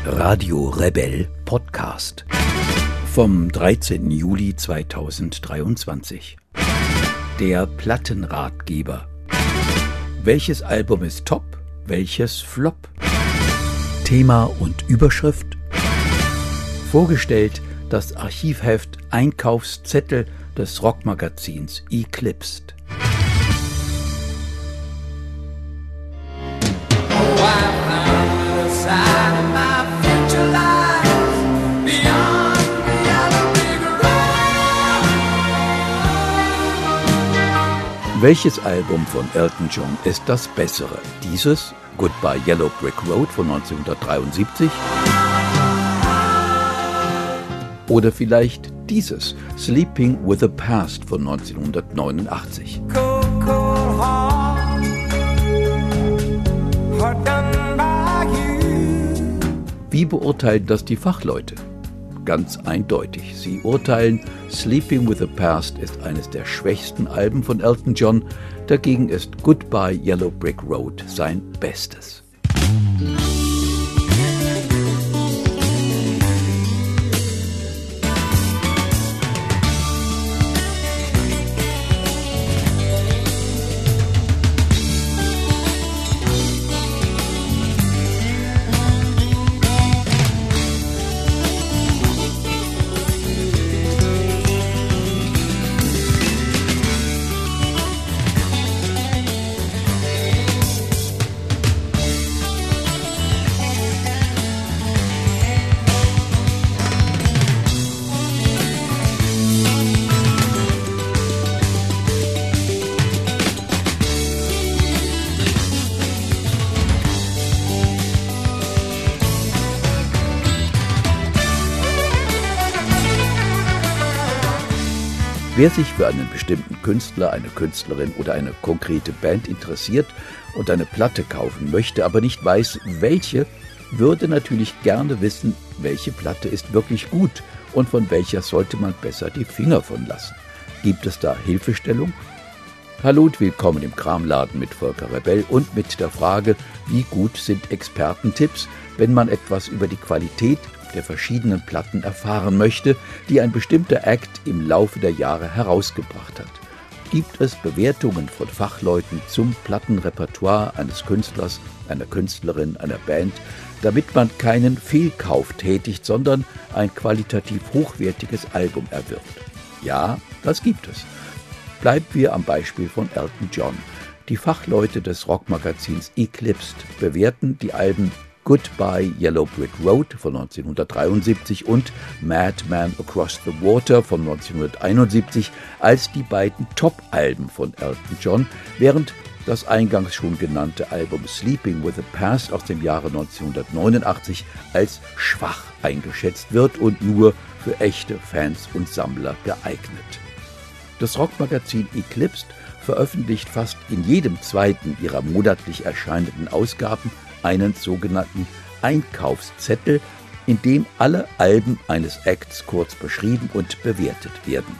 Radio Rebell Podcast vom 13. Juli 2023. Der Plattenratgeber. Welches Album ist top, welches flop? Thema und Überschrift. Vorgestellt das Archivheft Einkaufszettel des Rockmagazins Eclipsed. Welches Album von Elton John ist das bessere? Dieses, Goodbye Yellow Brick Road von 1973? Oder vielleicht dieses, Sleeping with the Past von 1989? Wie beurteilen das die Fachleute? Ganz eindeutig. Sie urteilen, Sleeping with the Past ist eines der schwächsten Alben von Elton John, dagegen ist Goodbye Yellow Brick Road sein Bestes. Wer sich für einen bestimmten Künstler, eine Künstlerin oder eine konkrete Band interessiert und eine Platte kaufen möchte, aber nicht weiß, welche, würde natürlich gerne wissen, welche Platte ist wirklich gut und von welcher sollte man besser die Finger von lassen. Gibt es da Hilfestellung? Hallo und willkommen im Kramladen mit Volker Rebell und mit der Frage, wie gut sind Expertentipps, wenn man etwas über die Qualität der verschiedenen Platten erfahren möchte, die ein bestimmter Act im Laufe der Jahre herausgebracht hat. Gibt es Bewertungen von Fachleuten zum Plattenrepertoire eines Künstlers, einer Künstlerin, einer Band, damit man keinen Fehlkauf tätigt, sondern ein qualitativ hochwertiges Album erwirbt? Ja, das gibt es. Bleiben wir am Beispiel von Elton John. Die Fachleute des Rockmagazins Eclipsed bewerten die Alben Goodbye Yellow Brick Road von 1973 und Madman Across the Water von 1971 als die beiden Top-Alben von Elton John, während das eingangs schon genannte Album Sleeping with the Past aus dem Jahre 1989 als schwach eingeschätzt wird und nur für echte Fans und Sammler geeignet. Das Rockmagazin Eclipsed veröffentlicht fast in jedem zweiten ihrer monatlich erscheinenden Ausgaben einen sogenannten Einkaufszettel, in dem alle Alben eines Acts kurz beschrieben und bewertet werden.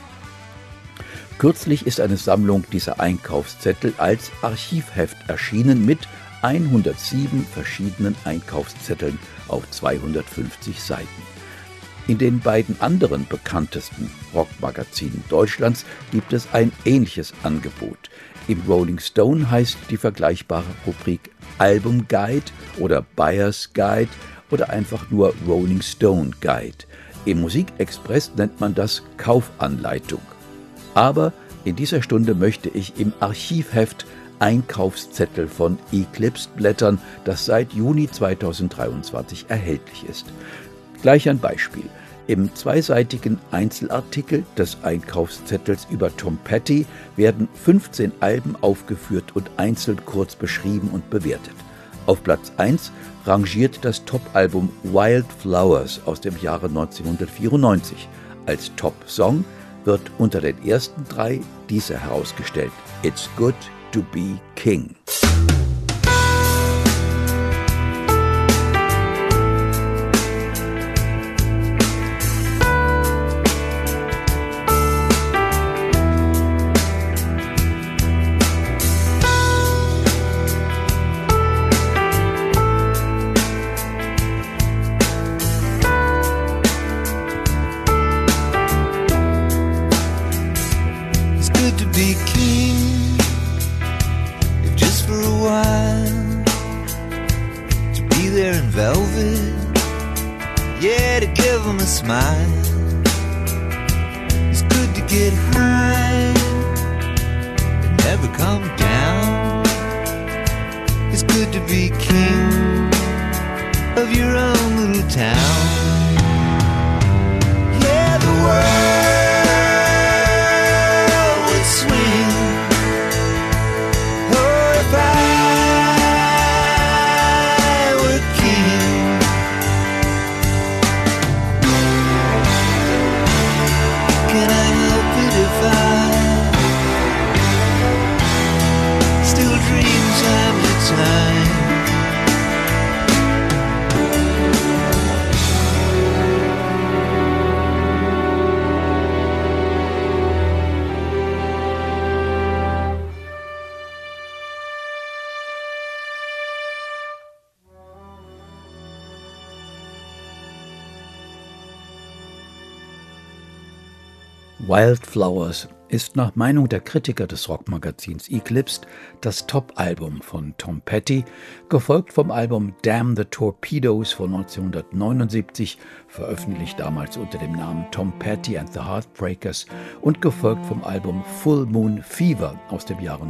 Kürzlich ist eine Sammlung dieser Einkaufszettel als Archivheft erschienen mit 107 verschiedenen Einkaufszetteln auf 250 Seiten. In den beiden anderen bekanntesten Rockmagazinen Deutschlands gibt es ein ähnliches Angebot. Im Rolling Stone heißt die vergleichbare Rubrik Album Guide oder Buyer's Guide oder einfach nur Rolling Stone Guide. Im Musikexpress nennt man das Kaufanleitung. Aber in dieser Stunde möchte ich im Archivheft Einkaufszettel von Eclipsed blättern, das seit Juni 2023 erhältlich ist. Gleich ein Beispiel. Im zweiseitigen Einzelartikel des Einkaufszettels über Tom Petty werden 15 Alben aufgeführt und einzeln kurz beschrieben und bewertet. Auf Platz 1 rangiert das Top-Album Wild Flowers aus dem Jahre 1994. Als Top-Song wird unter den ersten 3 dieser herausgestellt: It's Good to Be King. in velvet, yeah, to give them a smile. It's good to get high and never come down. It's good to be king of your own little town. Yeah, the world would swing. Oh, if I were king. Can I help it if I still dream time to time? Wildflowers ist nach Meinung der Kritiker des Rockmagazins Eclipsed das Top-Album von Tom Petty, gefolgt vom Album Damn the Torpedoes von 1979, veröffentlicht damals unter dem Namen Tom Petty and the Heartbreakers, und gefolgt vom Album Full Moon Fever aus dem Jahre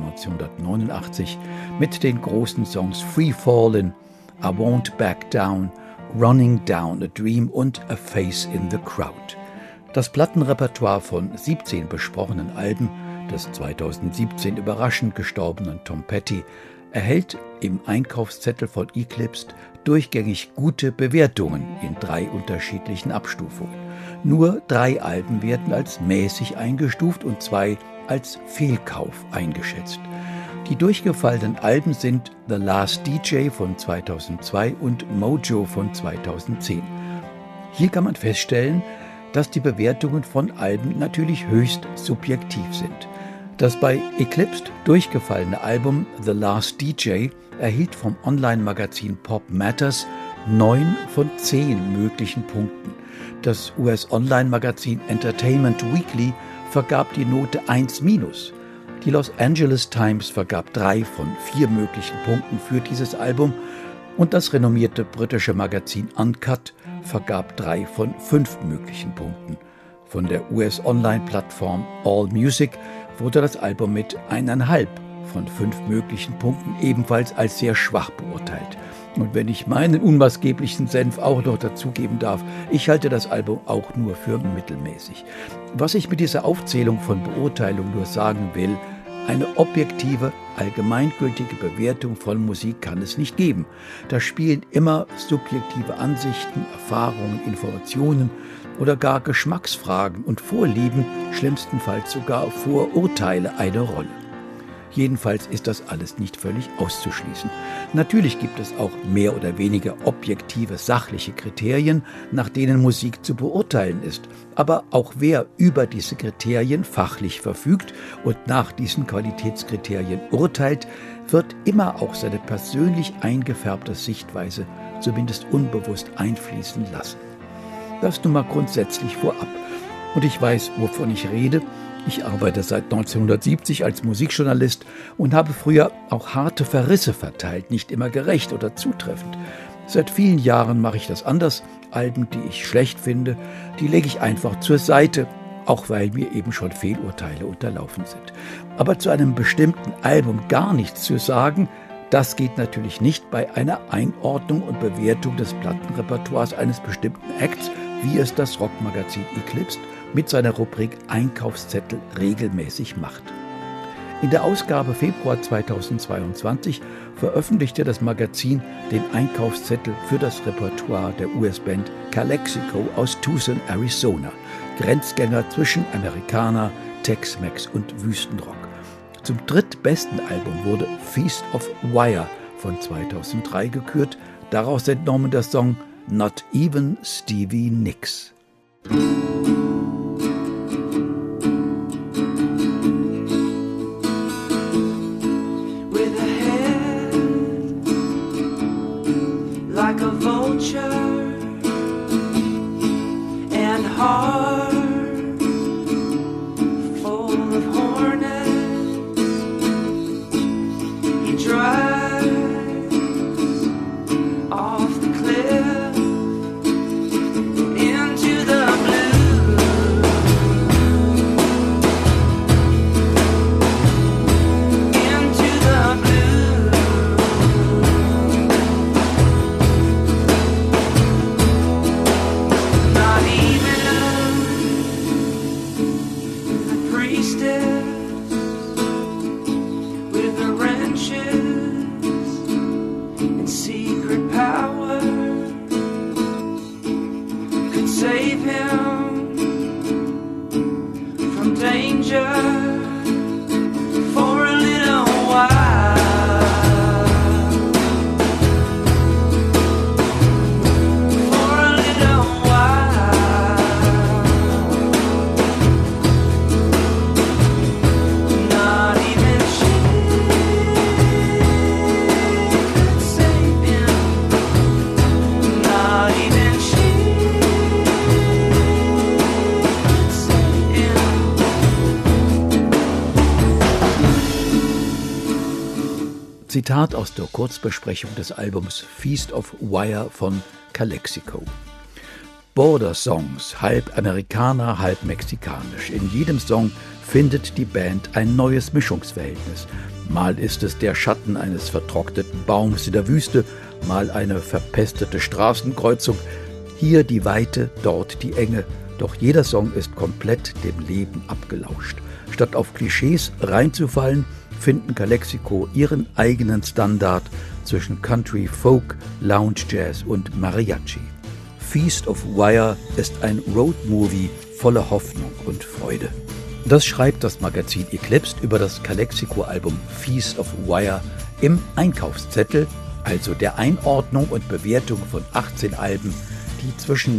1989 mit den großen Songs Free Fallin', I Won't Back Down, Running Down a Dream und A Face in the Crowd. Das Plattenrepertoire von 17 besprochenen Alben des 2017 überraschend gestorbenen Tom Petty erhält im Einkaufszettel von Eclipsed durchgängig gute Bewertungen in 3 unterschiedlichen Abstufungen. Nur 3 Alben werden als mäßig eingestuft und 2 als Fehlkauf eingeschätzt. Die durchgefallenen Alben sind The Last DJ von 2002 und Mojo von 2010. Hier kann man feststellen, dass die Bewertungen von Alben natürlich höchst subjektiv sind. Das bei Eclipsed durchgefallene Album The Last DJ erhielt vom Online-Magazin Pop Matters 9 von 10 möglichen Punkten. Das US-Online-Magazin Entertainment Weekly vergab die Note 1-. Die Los Angeles Times vergab 3 von 4 möglichen Punkten für dieses Album und das renommierte britische Magazin Uncut vergab 3 von 5 möglichen Punkten. Von der US-Online-Plattform AllMusic wurde das Album mit 1,5 von 5 möglichen Punkten ebenfalls als sehr schwach beurteilt. Und wenn ich meinen unmaßgeblichen Senf auch noch dazugeben darf, ich halte das Album auch nur für mittelmäßig. Was ich mit dieser Aufzählung von Beurteilungen nur sagen will: Eine objektive, allgemeingültige Bewertung von Musik kann es nicht geben. Da spielen immer subjektive Ansichten, Erfahrungen, Informationen oder gar Geschmacksfragen und Vorlieben, schlimmstenfalls sogar Vorurteile, eine Rolle. Jedenfalls ist das alles nicht völlig auszuschließen. Natürlich gibt es auch mehr oder weniger objektive, sachliche Kriterien, nach denen Musik zu beurteilen ist. Aber auch wer über diese Kriterien fachlich verfügt und nach diesen Qualitätskriterien urteilt, wird immer auch seine persönlich eingefärbte Sichtweise zumindest unbewusst einfließen lassen. Das nun mal grundsätzlich vorab. Und ich weiß, wovon ich rede. Ich arbeite seit 1970 als Musikjournalist und habe früher auch harte Verrisse verteilt, nicht immer gerecht oder zutreffend. Seit vielen Jahren mache ich das anders. Alben, die ich schlecht finde, die lege ich einfach zur Seite, auch weil mir eben schon Fehlurteile unterlaufen sind. Aber zu einem bestimmten Album gar nichts zu sagen, das geht natürlich nicht bei einer Einordnung und Bewertung des Plattenrepertoires eines bestimmten Acts, wie es das Rockmagazin Eclipsed mit seiner Rubrik Einkaufszettel regelmäßig macht. In der Ausgabe Februar 2022 veröffentlichte das Magazin den Einkaufszettel für das Repertoire der US-Band Calexico aus Tucson, Arizona, Grenzgänger zwischen Americana, Tex-Mex und Wüstenrock. Zum drittbesten Album wurde Feast of Wire von 2003 gekürt, daraus entnommen der Song Not Even Stevie Nicks. Like a vulture and heart full of hornets, he drives off the cliff. Zitat aus der Kurzbesprechung des Albums Feast of Wire von Calexico. Border Songs, halb Amerikaner, halb mexikanisch. In jedem Song findet die Band ein neues Mischungsverhältnis. Mal ist es der Schatten eines vertrockneten Baums in der Wüste, mal eine verpestete Straßenkreuzung. Hier die Weite, dort die Enge. Doch jeder Song ist komplett dem Leben abgelauscht. Statt auf Klischees reinzufallen, finden Calexico ihren eigenen Standard zwischen Country, Folk, Lounge Jazz und Mariachi. Feast of Wire ist ein Roadmovie voller Hoffnung und Freude. Das schreibt das Magazin Eclipse über das Calexico-Album Feast of Wire im Einkaufszettel, also der Einordnung und Bewertung von 18 Alben, die zwischen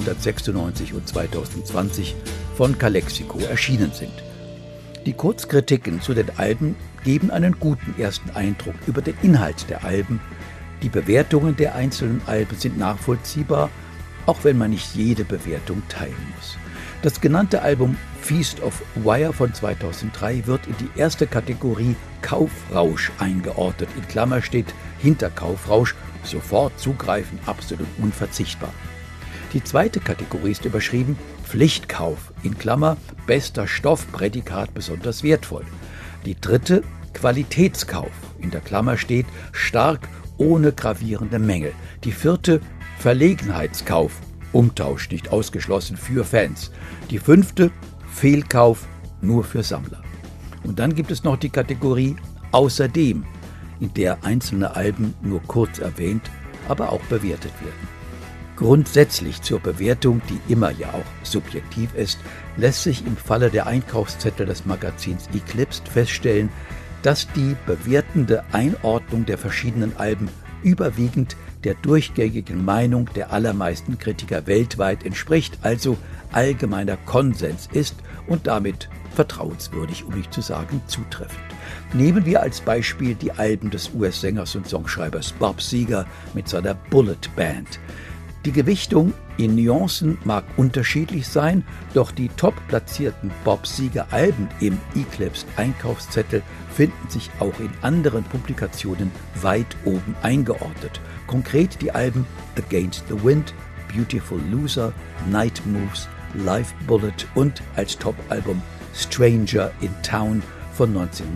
1996 und 2020 von Calexico erschienen sind. Die Kurzkritiken zu den Alben geben einen guten ersten Eindruck über den Inhalt der Alben. Die Bewertungen der einzelnen Alben sind nachvollziehbar, auch wenn man nicht jede Bewertung teilen muss. Das genannte Album Feast of Wire von 2003 wird in die erste Kategorie Kaufrausch eingeordnet. In Klammer steht hinter Kaufrausch sofort zugreifen, absolut unverzichtbar. Die zweite Kategorie ist überschrieben Pflichtkauf, in Klammer bester Stoff, Prädikat besonders wertvoll. Die dritte Qualitätskauf, in der Klammer steht stark ohne gravierende Mängel. Die vierte Verlegenheitskauf, Umtausch nicht ausgeschlossen für Fans. Die fünfte Fehlkauf, nur für Sammler. Und dann gibt es noch die Kategorie Außerdem, in der einzelne Alben nur kurz erwähnt, aber auch bewertet werden. Grundsätzlich zur Bewertung, die immer ja auch subjektiv ist, lässt sich im Falle der Einkaufszettel des Magazins Eclipse feststellen, dass die bewertende Einordnung der verschiedenen Alben überwiegend der durchgängigen Meinung der allermeisten Kritiker weltweit entspricht, also allgemeiner Konsens ist und damit vertrauenswürdig, um nicht zu sagen zutreffend. Nehmen wir als Beispiel die Alben des US-Sängers und Songschreibers Bob Seger mit seiner Bullet Band. Die Gewichtung in Nuancen mag unterschiedlich sein, doch die top platzierten Bob Seger-Alben im Eclipse Einkaufszettel finden sich auch in anderen Publikationen weit oben eingeordnet. Konkret die Alben Against the Wind, Beautiful Loser, Night Moves, Live Bullet und als Top-Album Stranger in Town von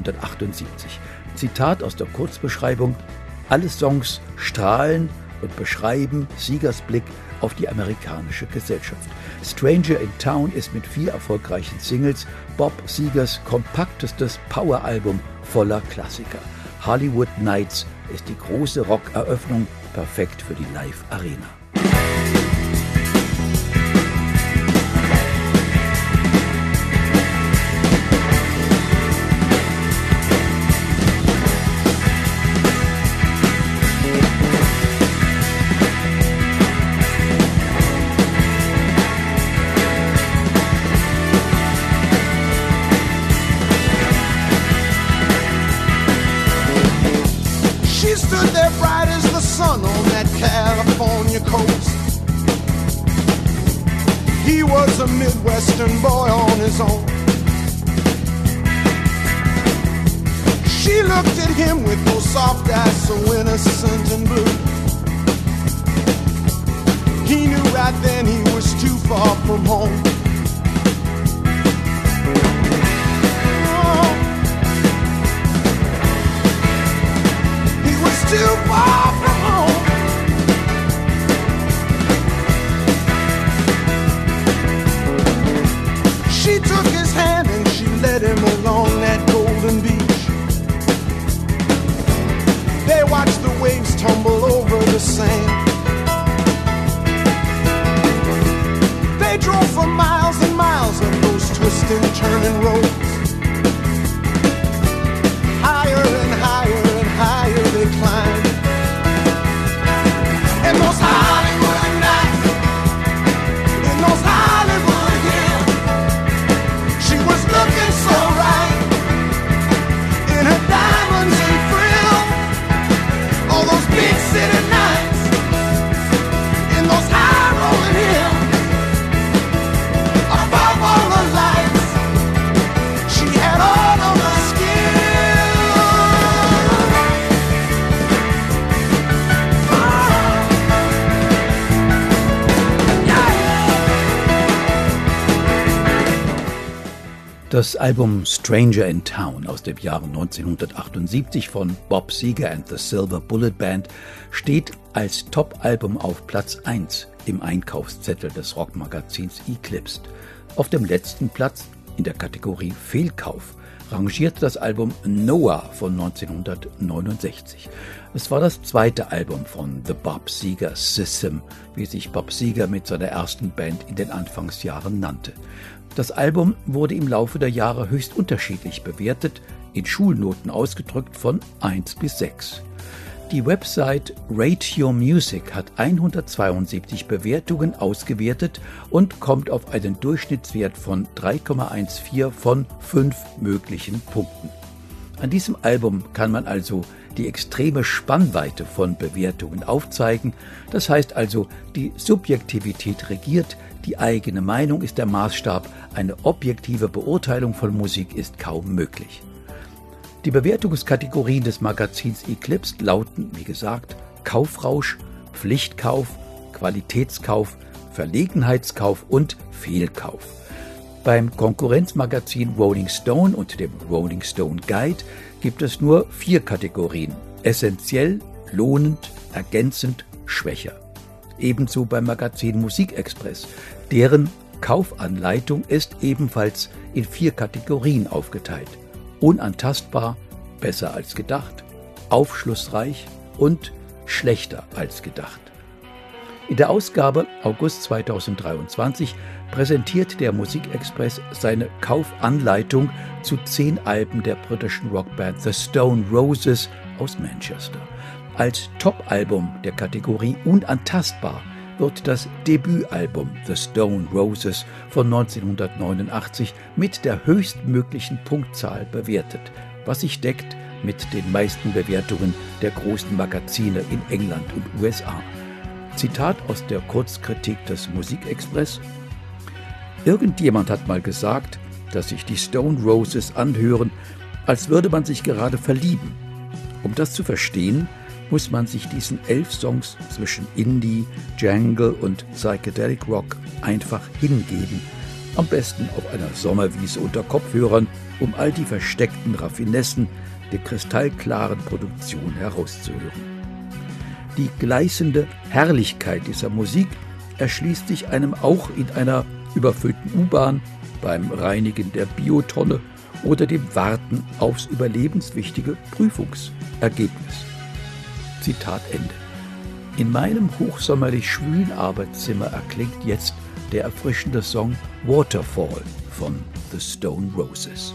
1978. Zitat aus der Kurzbeschreibung: Alle Songs strahlen und beschreiben Segers Blick auf die amerikanische Gesellschaft. Stranger in Town ist mit 4 erfolgreichen Singles Bob Segers kompaktestes Poweralbum voller Klassiker. Hollywood Nights ist die große Rockeröffnung, perfekt für die Live-Arena. Stood there bright as the sun on that California coast. He was a Midwestern boy on his own. She looked at him with those soft eyes so innocent and blue. He knew right then he was too far from home. Too far from home. She took his hand and she led him along that golden beach. They watched the waves tumble over the sand. They drove for miles and miles up those twisting, turning roads. Higher and higher and higher they climbed. In those Hollywood nights, in those Hollywood hills, she was looking so right in her diamonds and frills. All those big city nights, in those high rolling hills, above all the lights, Das Album Stranger in Town aus dem Jahre 1978 von Bob Seger and the Silver Bullet Band steht als Top-Album auf Platz 1 im Einkaufszettel des Rockmagazins Eclipsed. Auf dem letzten Platz in der Kategorie Fehlkauf rangierte das Album Noah von 1969. Es war das zweite Album von The Bob Seger System, wie sich Bob Seger mit seiner ersten Band in den Anfangsjahren nannte. Das Album wurde im Laufe der Jahre höchst unterschiedlich bewertet, in Schulnoten ausgedrückt von 1 bis 6. Die Website Rate Your Music hat 172 Bewertungen ausgewertet und kommt auf einen Durchschnittswert von 3,14 von 5 möglichen Punkten. An diesem Album kann man also die extreme Spannweite von Bewertungen aufzeigen. Das heißt also, die Subjektivität regiert, die eigene Meinung ist der Maßstab, eine objektive Beurteilung von Musik ist kaum möglich. Die Bewertungskategorien des Magazins Eclipsed lauten, wie gesagt, Kaufrausch, Pflichtkauf, Qualitätskauf, Verlegenheitskauf und Fehlkauf. Beim Konkurrenzmagazin Rolling Stone und dem Rolling Stone Guide gibt es nur 4 Kategorien: essentiell, lohnend, ergänzend, schwächer. Ebenso beim Magazin Musikexpress. Deren Kaufanleitung ist ebenfalls in 4 Kategorien aufgeteilt: unantastbar, besser als gedacht, aufschlussreich und schlechter als gedacht. In der Ausgabe August 2023 präsentiert der Musikexpress seine Kaufanleitung zu 10 Alben der britischen Rockband The Stone Roses aus Manchester. Als Top-Album der Kategorie Unantastbar wird das Debütalbum The Stone Roses von 1989 mit der höchstmöglichen Punktzahl bewertet, was sich deckt mit den meisten Bewertungen der großen Magazine in England und USA. Zitat aus der Kurzkritik des Musikexpress: Irgendjemand hat mal gesagt, dass sich die Stone Roses anhören, als würde man sich gerade verlieben. Um das zu verstehen, muss man sich diesen 11 Songs zwischen Indie, Jangle und Psychedelic Rock einfach hingeben. Am besten auf einer Sommerwiese unter Kopfhörern, um all die versteckten Raffinessen der kristallklaren Produktion herauszuhören. Die gleißende Herrlichkeit dieser Musik erschließt sich einem auch in einer überfüllten U-Bahn, beim Reinigen der Biotonne oder dem Warten aufs überlebenswichtige Prüfungsergebnis. Zitat Ende. In meinem hochsommerlich schwülen Arbeitszimmer erklingt jetzt der erfrischende Song Waterfall von The Stone Roses.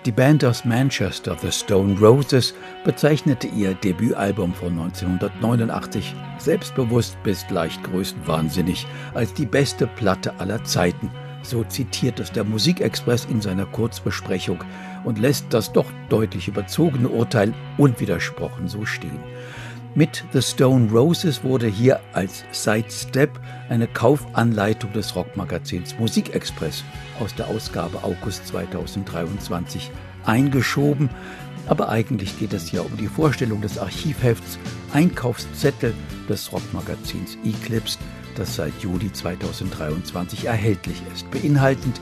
Die Band aus Manchester, The Stone Roses, bezeichnete ihr Debütalbum von 1989 selbstbewusst bis leicht größenwahnsinnig als die beste Platte aller Zeiten. So zitiert es der Musikexpress in seiner Kurzbesprechung und lässt das doch deutlich überzogene Urteil unwidersprochen so stehen. Mit The Stone Roses wurde hier als Sidestep eine Kaufanleitung des Rockmagazins Musikexpress aus der Ausgabe August 2023 eingeschoben. Aber eigentlich geht es ja um die Vorstellung des Archivhefts Einkaufszettel des Rockmagazins Eclipsed, das seit Juli 2023 erhältlich ist, beinhaltend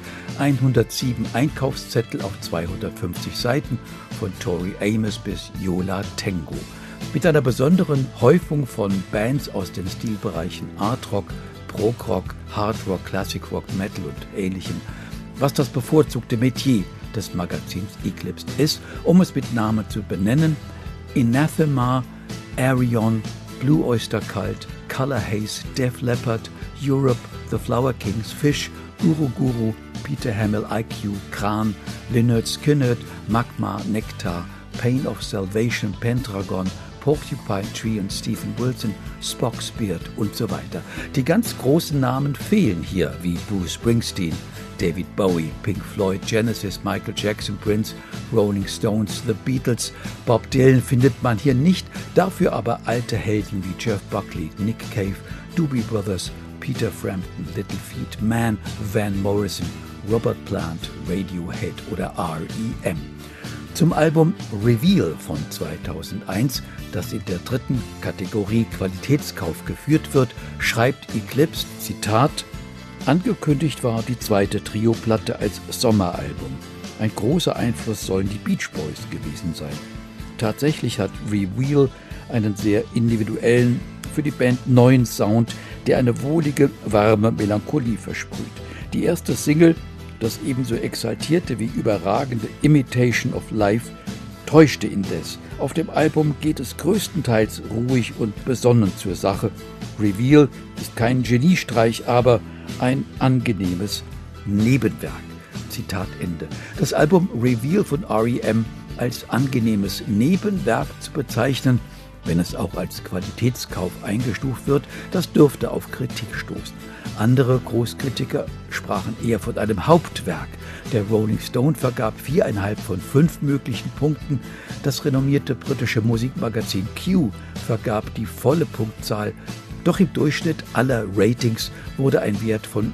107 Einkaufszettel auf 250 Seiten von Tori Amos bis Yola Tango. Mit einer besonderen Häufung von Bands aus den Stilbereichen Art Rock, Prog Rock, Hard Rock, Classic Rock, Metal und Ähnlichem, was das bevorzugte Metier des Magazins Eclipsed ist, um es mit Namen zu benennen: Anathema, Arion, Blue Oyster Cult, Color Haze, Def Leppard, Europe, The Flower Kings, Fish, Guru Guru, Peter Hammill, IQ, Kran, Lynyrd Skynyrd, Magma, Nectar, Pain of Salvation, Pendragon, Porcupine Tree und Stephen Wilson, Spock's Beard und so weiter. Die ganz großen Namen fehlen hier, wie Bruce Springsteen, David Bowie, Pink Floyd, Genesis, Michael Jackson, Prince, Rolling Stones, The Beatles. Bob Dylan findet man hier nicht, dafür aber alte Helden wie Jeff Buckley, Nick Cave, Doobie Brothers, Peter Frampton, Little Feat, Man, Van Morrison, Robert Plant, Radiohead oder R.E.M. Zum Album Reveal von 2001, das in der dritten Kategorie Qualitätskauf geführt wird, schreibt Eclipsed, Zitat: Angekündigt war die zweite Trio-Platte als Sommeralbum. Ein großer Einfluss sollen die Beach Boys gewesen sein. Tatsächlich hat Reveal einen sehr individuellen, für die Band neuen Sound, der eine wohlige, warme Melancholie versprüht. Die erste Single, das ebenso exaltierte wie überragende Imitation of Life, täuschte indes. Auf dem Album geht es größtenteils ruhig und besonnen zur Sache. Reveal ist kein Geniestreich, aber ein angenehmes Nebenwerk. Zitat Ende. Das Album Reveal von R.E.M. als angenehmes Nebenwerk zu bezeichnen, wenn es auch als Qualitätskauf eingestuft wird, das dürfte auf Kritik stoßen. Andere Großkritiker sprachen eher von einem Hauptwerk. Der Rolling Stone vergab 4,5 von 5 möglichen Punkten. Das renommierte britische Musikmagazin Q vergab die volle Punktzahl. Doch im Durchschnitt aller Ratings wurde ein Wert von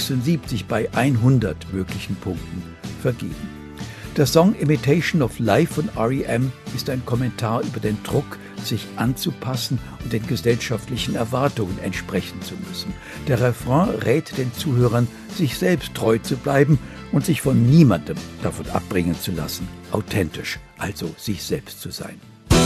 76 bei 100 möglichen Punkten vergeben. Der Song Imitation of Life von R.E.M. ist ein Kommentar über den Druck, sich anzupassen und den gesellschaftlichen Erwartungen entsprechen zu müssen. Der Refrain rät den Zuhörern, sich selbst treu zu bleiben und sich von niemandem davon abbringen zu lassen, authentisch, also sich selbst zu sein.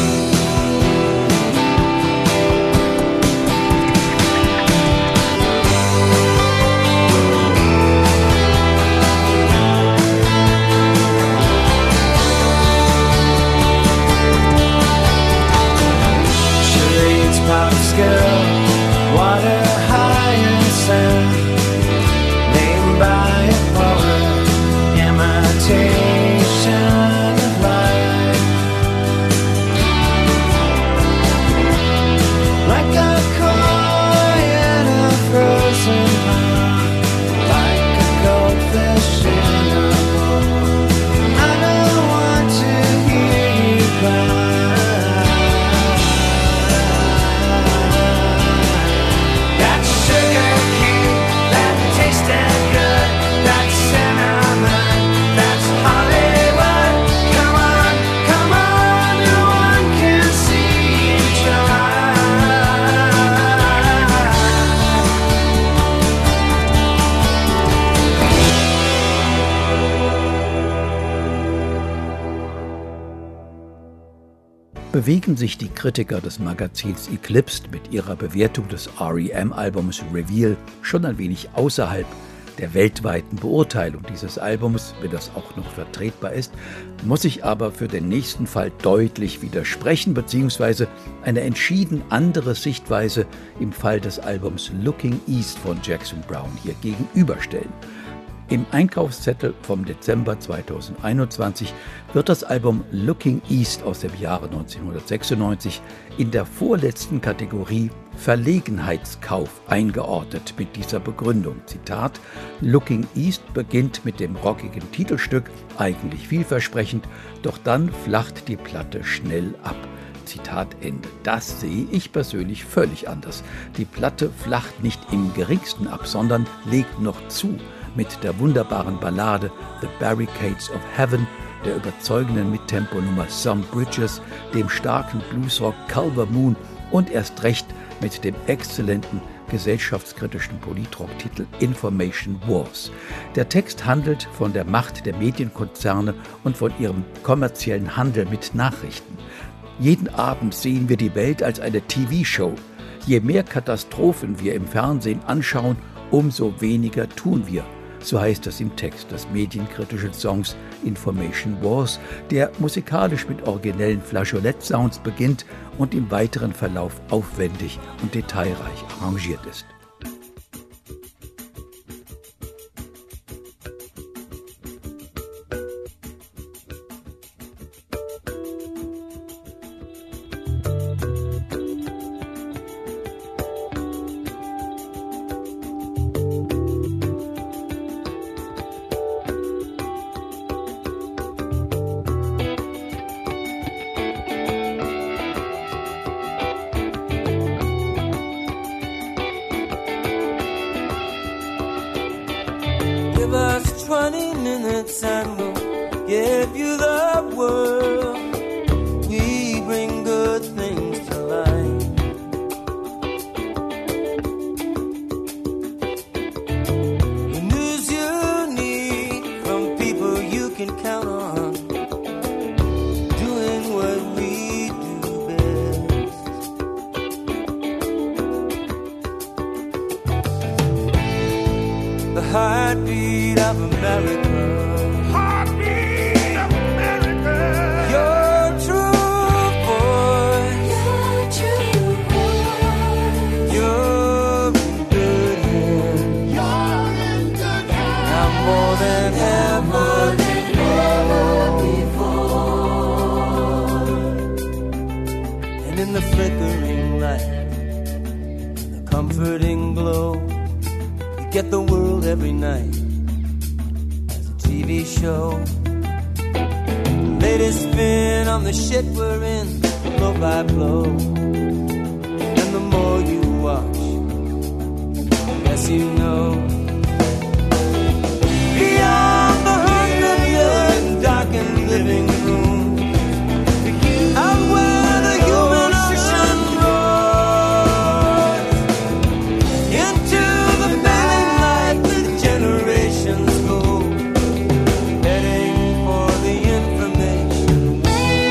Water hyacinth, named by a poet, imitation of life. Like a koi in a frozen pond, like a goldfish in a bowl. I don't want to hear you cry. Bewegen sich die Kritiker des Magazins Eclipsed mit ihrer Bewertung des R.E.M.-Albums Reveal schon ein wenig außerhalb der weltweiten Beurteilung dieses Albums, wenn das auch noch vertretbar ist, muss ich aber für den nächsten Fall deutlich widersprechen bzw. eine entschieden andere Sichtweise im Fall des Albums Looking East von Jackson Browne hier gegenüberstellen. Im Einkaufszettel vom Dezember 2021 wird das Album Looking East aus dem Jahre 1996 in der vorletzten Kategorie Verlegenheitskauf eingeordnet mit dieser Begründung. Zitat: Looking East beginnt mit dem rockigen Titelstück, eigentlich vielversprechend, doch dann flacht die Platte schnell ab. Zitat Ende. Das sehe ich persönlich völlig anders. Die Platte flacht nicht im geringsten ab, sondern legt noch zu mit der wunderbaren Ballade The Barricades of Heaven, der überzeugenden Mittempo-Nummer Some Bridges, dem starken Bluesrock Culver Moon und erst recht mit dem exzellenten gesellschaftskritischen Politrock-Titel Information Wars. Der Text handelt von der Macht der Medienkonzerne und von ihrem kommerziellen Handel mit Nachrichten. Jeden Abend sehen wir die Welt als eine TV-Show. Je mehr Katastrophen wir im Fernsehen anschauen, umso weniger tun wir. So heißt es im Text des medienkritischen Songs Information Wars, der musikalisch mit originellen Flageolet-Sounds beginnt und im weiteren Verlauf aufwendig und detailreich arrangiert ist. Give us 20 minutes and we'll give you the world. We bring good things to life. The news you need from people you can count on, doing what we do best. The heartbeat of America. Heartbeat of America. Your true voice. You're in good hands. You're in good hands. Now more than ever before. And in the flickering light, in the comforting glow, you get the world every night as a TV show. The latest spin on the shit we're in, blow by blow. And the more you watch, I guess you know. Beyond the 100 darkened living room, out where the human ocean roars, into the failing light the generations go, heading for the information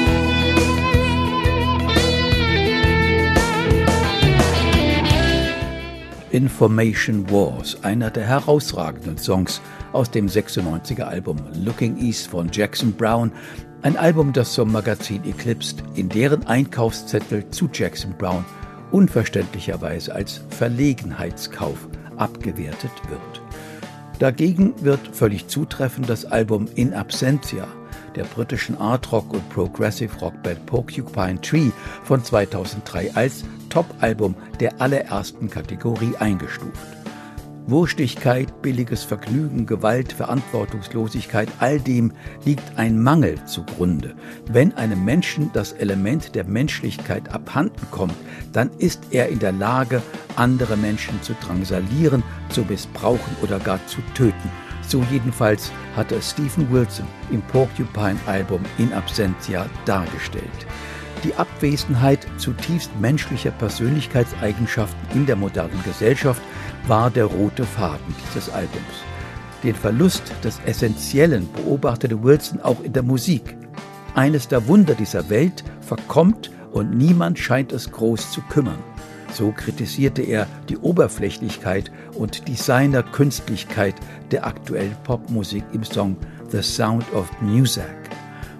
war. Information Wars, einer der herausragenden Songs aus dem 96er Album Looking East von Jackson Browne, ein Album, das zum Magazin Eclipsed in deren Einkaufszettel zu Jackson Browne unverständlicherweise als Verlegenheitskauf abgewertet wird. Dagegen wird völlig zutreffend das Album In Absentia der britischen Art-Rock- und Progressive-Rock-Band Porcupine Tree von 2003 als Top-Album der allerersten Kategorie eingestuft. Wurstigkeit, billiges Vergnügen, Gewalt, Verantwortungslosigkeit, all dem liegt ein Mangel zugrunde. Wenn einem Menschen das Element der Menschlichkeit abhanden kommt, dann ist er in der Lage, andere Menschen zu drangsalieren, zu missbrauchen oder gar zu töten. So jedenfalls hatte es Steven Wilson im Porcupine-Album In Absentia dargestellt. Die Abwesenheit zutiefst menschlicher Persönlichkeitseigenschaften in der modernen Gesellschaft war der rote Faden dieses Albums. Den Verlust des Essentiellen beobachtete Wilson auch in der Musik. Eines der Wunder dieser Welt verkommt und niemand scheint es groß zu kümmern. So kritisierte er die Oberflächlichkeit und Designer-Künstlichkeit der aktuellen Popmusik im Song The Sound of Muzak.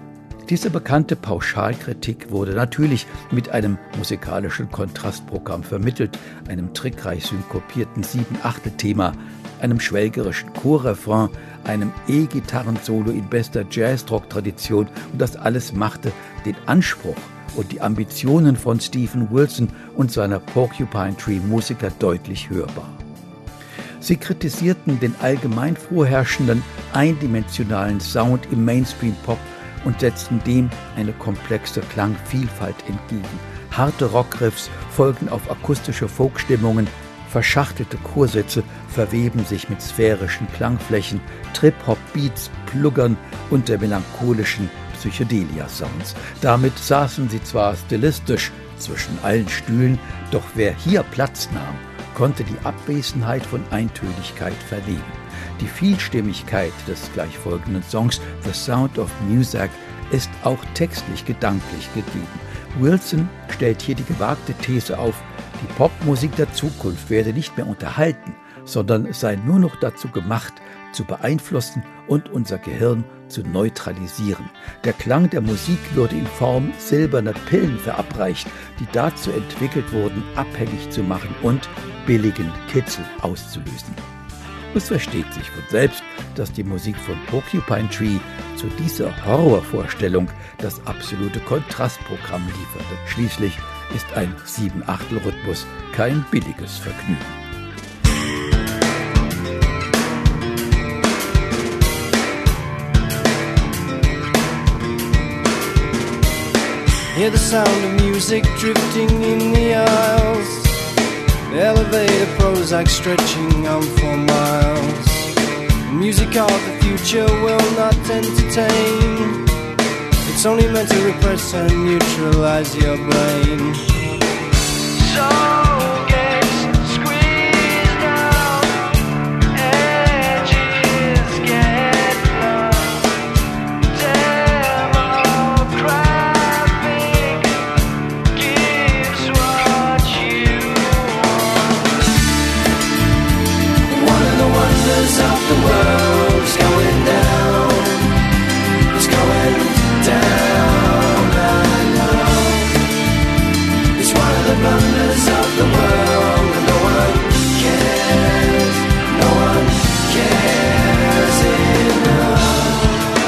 Diese bekannte Pauschalkritik wurde natürlich mit einem musikalischen Kontrastprogramm vermittelt, einem trickreich synkopierten 7/8-Thema, einem schwelgerischen Chorrefrain, einem E-Gitarrensolo in bester Jazz-Rock-Tradition, und das alles machte den Anspruch und die Ambitionen von Steven Wilson und seiner Porcupine Tree-Musiker deutlich hörbar. Sie kritisierten den allgemein vorherrschenden, eindimensionalen Sound im Mainstream-Pop und setzten dem eine komplexe Klangvielfalt entgegen. Harte Rockriffs folgen auf akustische Folkstimmungen, verschachtelte Chorsätze verweben sich mit sphärischen Klangflächen, Trip-Hop-Beats pluggern unter melancholischen Psychedelia-Sounds. Damit saßen sie zwar stilistisch zwischen allen Stühlen, doch wer hier Platz nahm, konnte die Abwesenheit von Eintönigkeit verleben. Die Vielstimmigkeit des gleichfolgenden Songs The Sound of Music ist auch textlich gedanklich gegeben. Wilson stellt hier die gewagte These auf, die Popmusik der Zukunft werde nicht mehr unterhalten, sondern sei nur noch dazu gemacht, zu beeinflussen und unser Gehirn zu neutralisieren. Der Klang der Musik würde in Form silberner Pillen verabreicht, die dazu entwickelt wurden, abhängig zu machen und billigen Kitzel auszulösen. Es versteht sich von selbst, dass die Musik von Porcupine Tree zu dieser Horrorvorstellung das absolute Kontrastprogramm lieferte. Schließlich ist ein 7/8-Rhythmus kein billiges Vergnügen. Hear the sound of music drifting in the aisles. The elevator Prozac stretching on for miles. The music of the future will not entertain. It's only meant to repress and neutralize your brain. So get squeezed out, edges get blunt. Democratic gives what you want. One of the wonders of the world is going down. It's going down, I know. It's one of the blunders of the world, and no one cares. No one cares enough.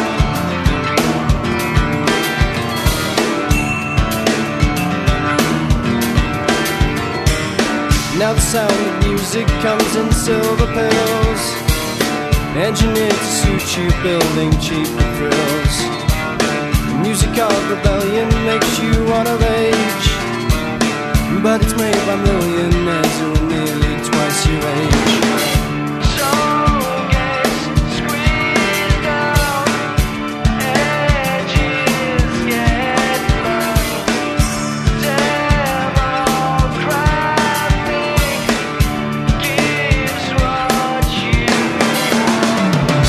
Now the sound of music comes in silver pills, engineered to suit you, building cheaper thrills. The music of rebellion makes you wanna rage, but it's made by millionaires who are nearly twice your age. So get squeezed out, edges get blunt. Democratic gives what you want.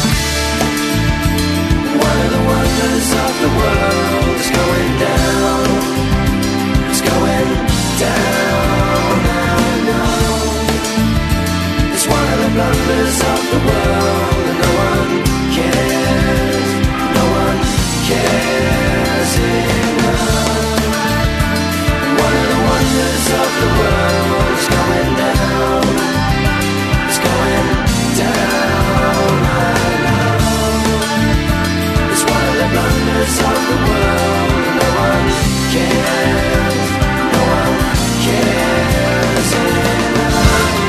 One of the wonders of the world is going down. It's going down, I know. It's one of the blunders of the world, and no one cares. No one cares enough. One of the wonders of the world is going down. It's going down, I know. It's one of the blunders of the world, and no one cares. No one cares enough.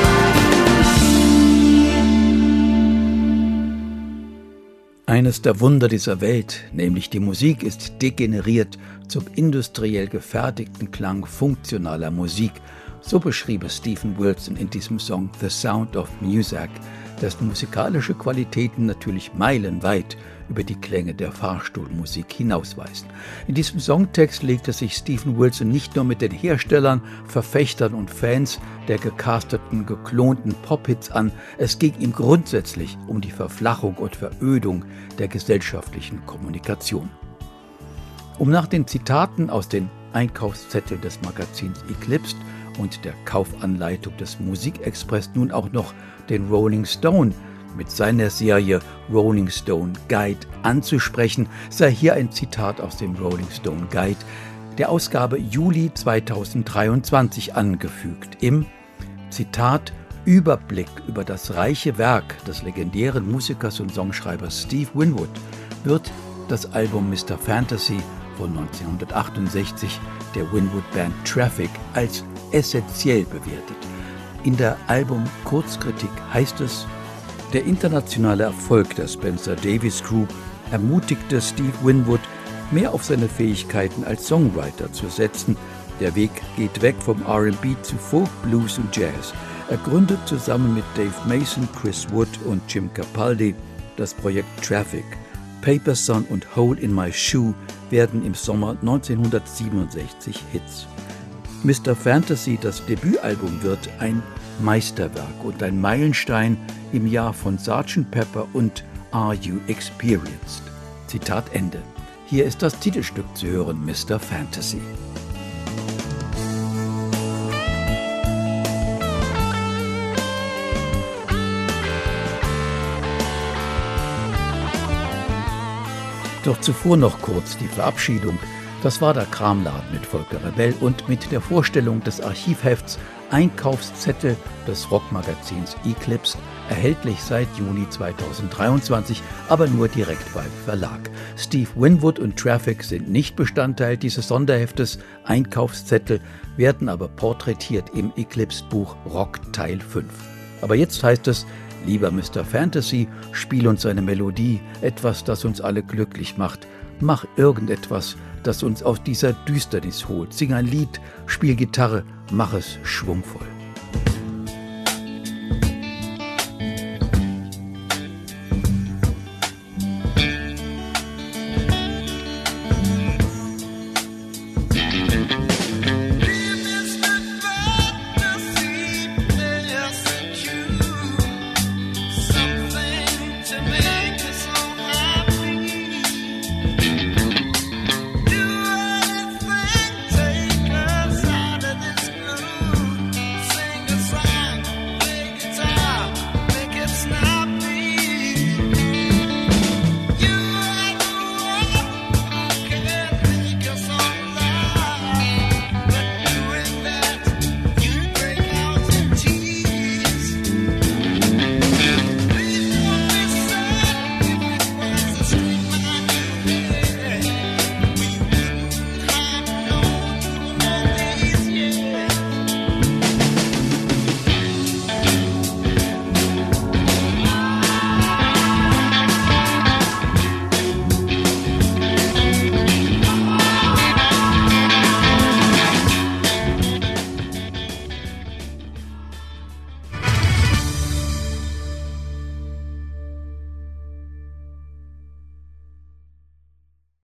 Eines der Wunder dieser Welt, nämlich die Musik, ist degeneriert zum industriell gefertigten Klang funktionaler Musik. So beschrieb es Steven Wilson in diesem Song The Sound of Music, dessen musikalische Qualitäten natürlich meilenweit über die Klänge der Fahrstuhlmusik hinausweisen. In diesem Songtext legte sich Steven Wilson nicht nur mit den Herstellern, Verfechtern und Fans der gecasteten, geklonten Pop-Hits an, es ging ihm grundsätzlich um die Verflachung und Verödung der gesellschaftlichen Kommunikation. Um nach den Zitaten aus den Einkaufszetteln des Magazins Eclipsed und der Kaufanleitung des Musikexpress nun auch noch den Rolling Stone mit seiner Serie Rolling Stone Guide anzusprechen, sei hier ein Zitat aus dem Rolling Stone Guide der Ausgabe Juli 2023 angefügt. Im Zitat Überblick über das reiche Werk des legendären Musikers und Songschreibers Steve Winwood wird das Album Mr. Fantasy von 1968 der Winwood Band Traffic als essentiell bewertet. In der Album-Kurzkritik heißt es: Der internationale Erfolg der Spencer Davis Group ermutigte Steve Winwood, mehr auf seine Fähigkeiten als Songwriter zu setzen. Der Weg geht weg vom R&B zu Folk, Blues und Jazz. Er gründet zusammen mit Dave Mason, Chris Wood und Jim Capaldi das Projekt Traffic. Paper Son und Hole in My Shoe werden im Sommer 1967 Hits. Mr. Fantasy, das Debütalbum, wird ein Meisterwerk und ein Meilenstein im Jahr von Sgt. Pepper und Are You Experienced? Zitat Ende. Hier ist das Titelstück zu hören, Mr. Fantasy. Doch zuvor noch kurz die Verabschiedung. Das war der Kramladen mit Volker Rebell und mit der Vorstellung des Archivhefts Einkaufszettel des Rockmagazins Eclipse, erhältlich seit Juni 2023, aber nur direkt beim Verlag. Steve Winwood und Traffic sind nicht Bestandteil dieses Sonderheftes. Einkaufszettel werden aber porträtiert im Eclipse-Buch Rock Teil 5. Aber jetzt heißt es: Lieber Mr. Fantasy, spiel uns eine Melodie, etwas, das uns alle glücklich macht. Mach irgendetwas, das uns aus dieser Düsternis holt. Sing ein Lied, spiel Gitarre, mach es schwungvoll.